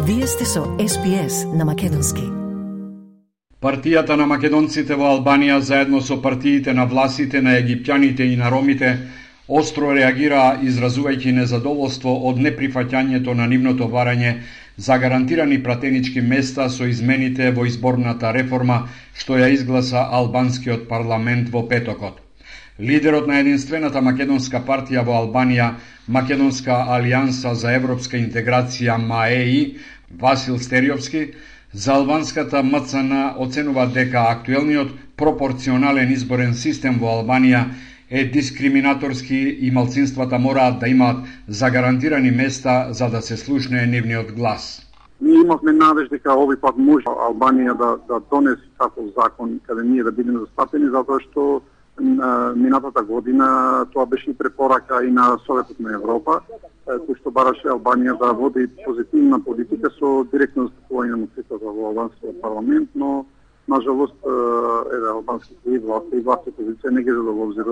Вие сте со SPS на Македонски. Партијата на македонците во Албанија заедно со партиите на власите на египтјаните и на ромите остро реагираа изразувајќи незадоволство од неприфаќањето на нивното барање за гарантирани пратенички места со измените во изборната реформа што ја изгласа албанскиот парламент во петокот. Лидерот на единствената македонска партија во Албанија, Македонска алијанса за европска интеграција МАЕИ, Васил Стериовски, за албанската МЦН оценува дека актуелниот пропорционален изборен систем во Албанија е дискриминаторски и малцинствата мораат да имаат загарантирани места за да се слушне нивниот глас. Ние имавме надеж дека овој пат може Албанија да донесе таков закон каде ние да бидеме застапени, затоа што минатата година тоа беше и препорака и на Советот на Европа, кој што бараше Албанија да води позитивна политика со директно застапување на цитата во албанскиот парламент, но нажалост албанските власти и опозиција не ги взело во обзир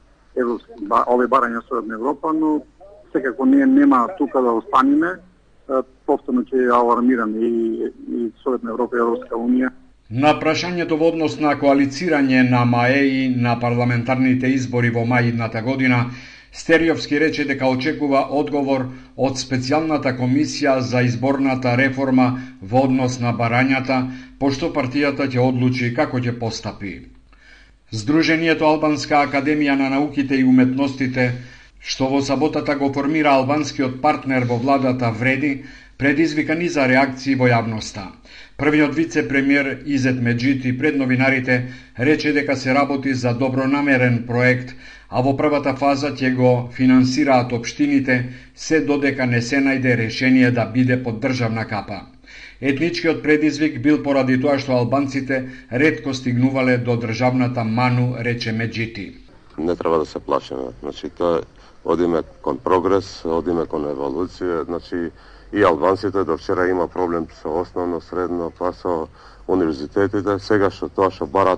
овие барања Совет на Европа, но секако ние нема тука да останеме, повторно ќе алармираме и Совет на Европа и Европска унија. На прашањето во однос на коалицирање на МАЕИ на парламентарните избори во мај идната година, Стериовски рече дека очекува одговор од специјалната комисија за изборната реформа во однос на барањата, пошто партијата ќе одлучи како ќе постапи. Сдруженијето Албанска академија на науките и уметностите, што во саботата го формира албанскиот партнер во владата Вреди, предизвика низа реакции во јавноста. Првиот вице-премиер Изет Меджити пред новинарите рече дека се работи за добронамерен проект, а во првата фаза ќе го финансираат општините, се додека не се најде решение да биде под државна капа. Етничкиот предизвик бил поради тоа што албанците ретко стигнувале до државната ману, рече Меджити. Не треба да се плашиме. Тоа одиме кон прогрес, одиме кон еволуција, и албанците до вчера има проблем со основно, средно, па со универзитетите. Сега што барат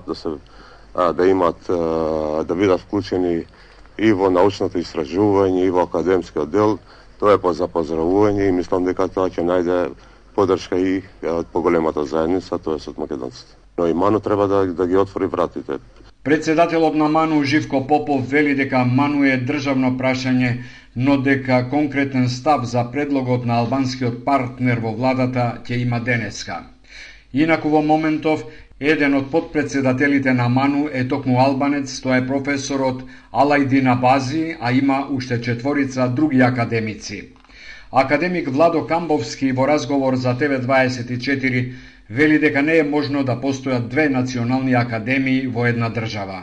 да имат да бидат вклучени и во научното истражување и во академскиот дел, тоа е за поздравување и мислам дека тоа ќе најде поддршка и од поголемата заедница, тоа е од македонците. Но и Ману треба да ги отвори вратите. Председателот на Ману Живко Попов вели дека Ману е државно прашање, но дека конкретен став за предлогот на албанскиот партнер во владата ќе има денеска. Инаку во моментов, еден од подпредседателите на Ману е токму албанец, тоа е професорот Алајдин Абази, а има уште 4 други академици. Академик Владо Камбовски во разговор за TV24 вели дека не е можно да постојат две национални академии во една држава.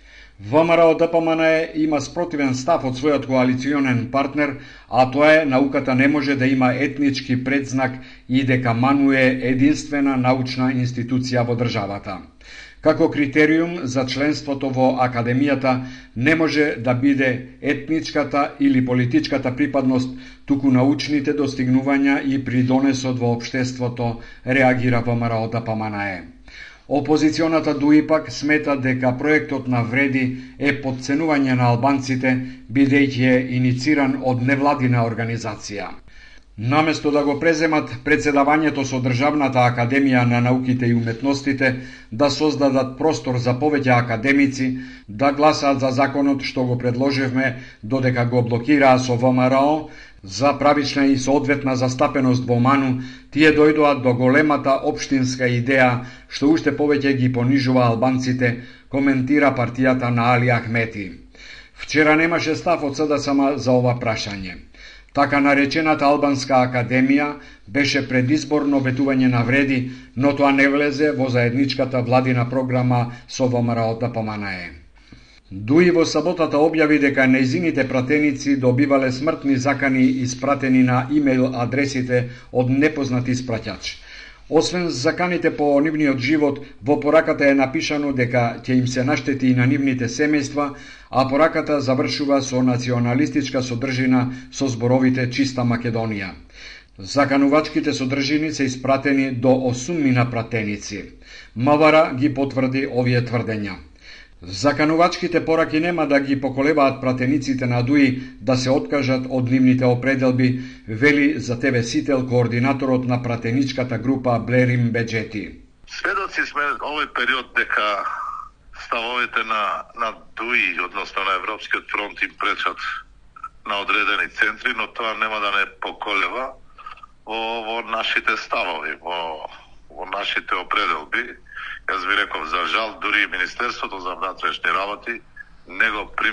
ВМРО ДПМН има спротивен став од својот коалиционен партнер, а тоа е науката не може да има етнички предзнак и дека Ману е единствена научна институција во државата. Како критериум за членството во академијата не може да биде етничката или политичката припадност, туку научните достигнувања и придонесот во општеството, реагира ВМРО ДПМН. Опозиционата ДУИПАК смета дека проектот на Вреди е потценување на албанците, бидејќи е инициран од невладина организација. Наместо да го преземат председавањето со Државната академија на науките и уметностите, да создадат простор за повеќе академици, да гласаат за законот што го предложивме, додека го блокираа со ВМРО, за правична и соодветна застапеност во Ману, тие дојдоа до големата општинска идеја што уште повеќе ги понижува албанците, коментира партијата на Али Ахмети. Вчера немаше став од СДСМ за ова прашање. Така наречената Албанска академија беше предизборно ветување на Вреди, но тоа не влезе во заедничката владина програма со ВМРО ДПМН. ДУИ во саботата објави дека нејзините пратеници добивале смртни закани испратени на имејл адресите од непознат испраќач. Освен заканите по нивниот живот, во пораката е напишано дека ќе им се наштети и на нивните семејства, а пораката завршува со националистичка содржина со зборовите Чиста Македонија. Заканувачките содржини се испратени до 8 пратеници. МВР ги потврди овие тврдења. Заканувачките пораки нема да ги поколебаат пратениците на ДУИ да се откажат од нивните определби, вели за ТВ Сител координаторот на пратеничката група Блерим Беджети. Сведоци сме овој период дека ставовите на ДУИ, односно на Европскиот фронт, им пречат на одредени центри, но тоа нема да не поколева во нашите ставови, во нашите определби. Јас ви реков, за жал, дури и Министерството за внатрешни работи не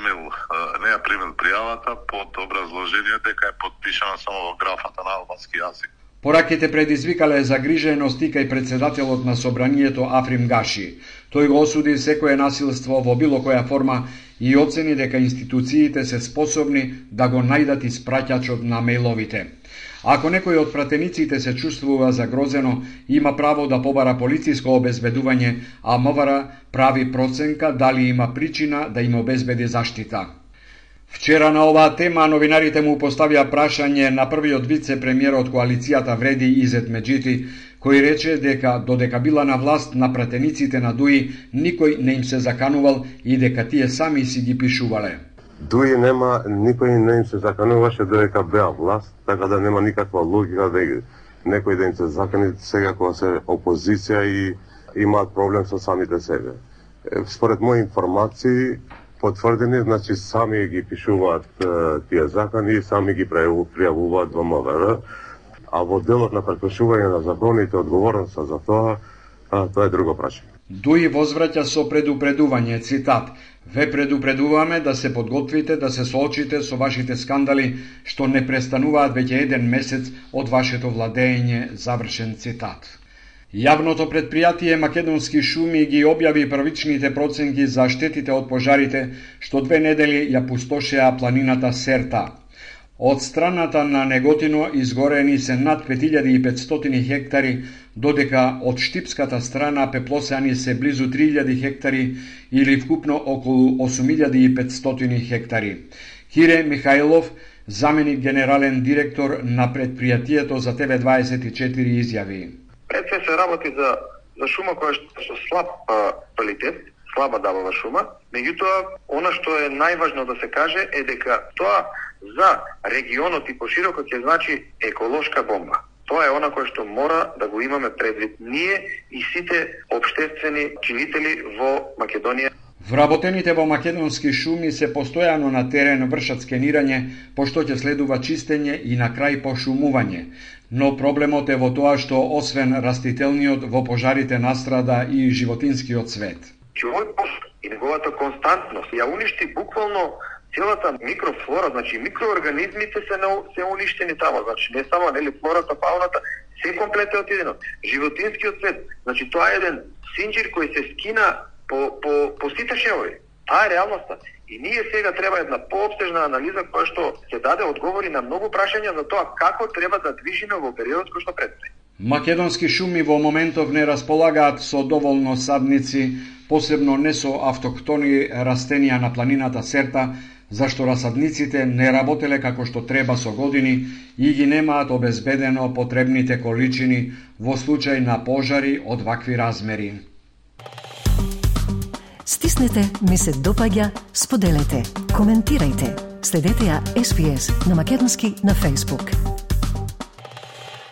ја примил пријавата под образложение дека е подпишана само во графата на албански јазик. Пораките предизвикале загриженост и кај председателот на собранието Африм Гаши. Тој го осуди секое насилство во било која форма и оцени дека институциите се способни да го најдат испраќачот на мејловите. Ако некој од пратениците се чувствува загрозено, има право да побара полициско обезбедување, а МВР прави проценка дали има причина да им обезбеди заштита. Вчера на оваа тема новинарите му поставија прашање на првиот вице-премиер од коалицијата Вреди Изет Меджити, кој рече дека додека била на власт на пратениците на ДУИ, никој не им се заканувал и дека тие сами си ги пишувале. ДУИ нема, никој не им се закануваше додека беа власт, така да нема никаква логика да некој да им се закани сега кога се опозиција и имаат проблем со самите себе. Според мои информации, потврдени, значи сами ги пишуваат тие закани, сами ги пријавуваат во МВР, а во делот на прекршување на законите, одговорноста за тоа е друго прашање. ДУИ возвраќа со предупредување, цитат: "Ве предупредуваме да се подготвите да се соочите со вашите скандали, што не престануваат веќе еден месец од вашето владење", завршен цитат. Јавното предпријатие Македонски шуми ги објави првичните проценки за штетите од пожарите што 2 недели ја пустошеа планината Серта. Од страната на Неготино изгорени се над 5500 хектари, додека од штипската страна пеплосеани се близу 3000 хектари или вкупно околу 8500 хектари. Кире Михајлов, заменик генерален директор на предпријатието за TV24 изјави: Пред се се работи за шума која со слаб квалитет, слаба давала шума, меѓутоа, она што е најважно да се каже е дека тоа за регионот и пошироко ќе значи еколошка бомба. Тоа е она кое што мора да го имаме предвид ние и сите општествени живители во Македонија. Вработените во Македонски шуми се постојано на терен вршат скенирање, пошто ќе следува чистење и на крај пошумување. Но проблемот е во тоа што освен растителниот во пожарите настрада и животинскиот свет. Овој пожар и неговата константност ја уништи буквално целата микрофлора, значи микроорганизмите се уништени тамо, значи не само флората, фауната, се комплет е отидено. Животинскиот свет, значи тоа е еден синџир кој се скина по сите шевови. Таа е реалноста. И ние сега треба една поопсежна анализа која што ќе даде одговори на многу прашања за тоа како треба да движиме во периодот кој што предстои. Македонски шуми во моментов не располагаат со доволно садници, посебно не со автохтони растенија на планината Серта, зашто расадниците не работеле како што треба со години и ги немаат обезбедено потребните количини во случај на пожари од вакви размери. Стиснете ми се допаѓа, споделете, коментирајте. Следете ја SPS на Македонски на Facebook.